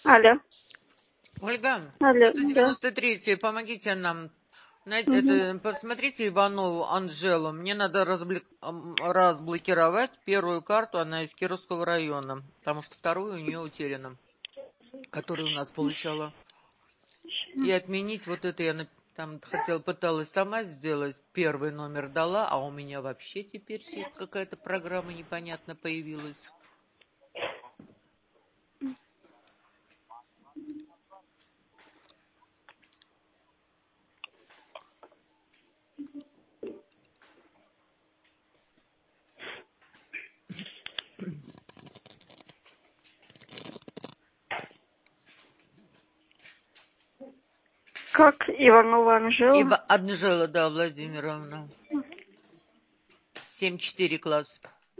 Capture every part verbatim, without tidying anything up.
Алло. Ольга, Алло, это да. девяносто третья, помогите нам. Знаете, Угу. это, посмотрите Иванову Анжелу. Мне надо разблик- ам, разблокировать первую карту, она из Кировского района, потому что вторую у нее утеряна, которую у нас получала. И отменить вот это я на- там хотела, пыталась сама сделать, первый номер дала, а у меня вообще теперь всё- какая-то программа непонятно появилась. Как Иванова Анжела? Ива Анжела, да, Владимировна. семь четыре класс.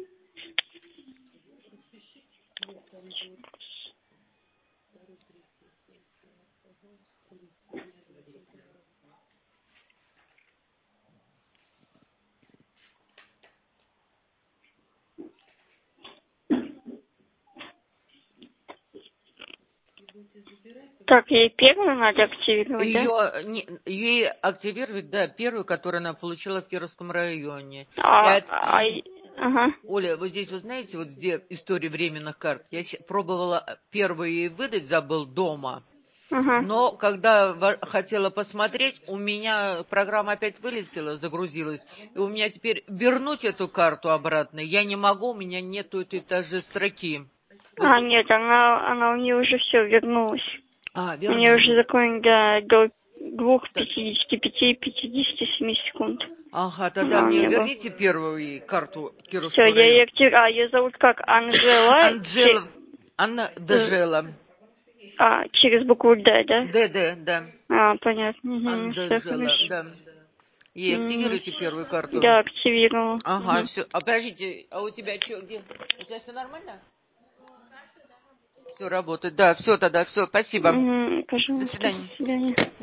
Так, ей первую надо активировать, да? Ее, не, ей активировать, да, первую, которую она получила в Кировском районе. И, А, от- а, и, и- ага. Оля, вот здесь, вы знаете, вот где история временных карт, я щ- пробовала первую ей выдать, забыл, дома, Ага. но когда во- хотела посмотреть, у меня программа опять вылетела, загрузилась, и у меня теперь вернуть эту карту обратно я не могу, у меня нету этой даже строки. Вот. А, нет, она, она у нее уже все вернулась. А, У нее уже вернулась. закон до, до двух Так. пятидесяти пяти пятидесяти семи секунд. Ага, тогда Она у мне нее была. верните первую ей карту Все, Кировского я ее района. активирую. А, ее зовут как? Анжела? Че- Анжела, Анна з- Дежела. А, через букву Д, да? Д, Д, да. А, понятно. Угу, все Андежела, хорошо. да. И Угу. активируйте первую карту. Да, активировала. Ага, Угу. все. А подождите, а у тебя что, где? У тебя все нормально? Все работает. Да, все тогда, все, спасибо. Угу, До пожалуйста, до свидания. свидания.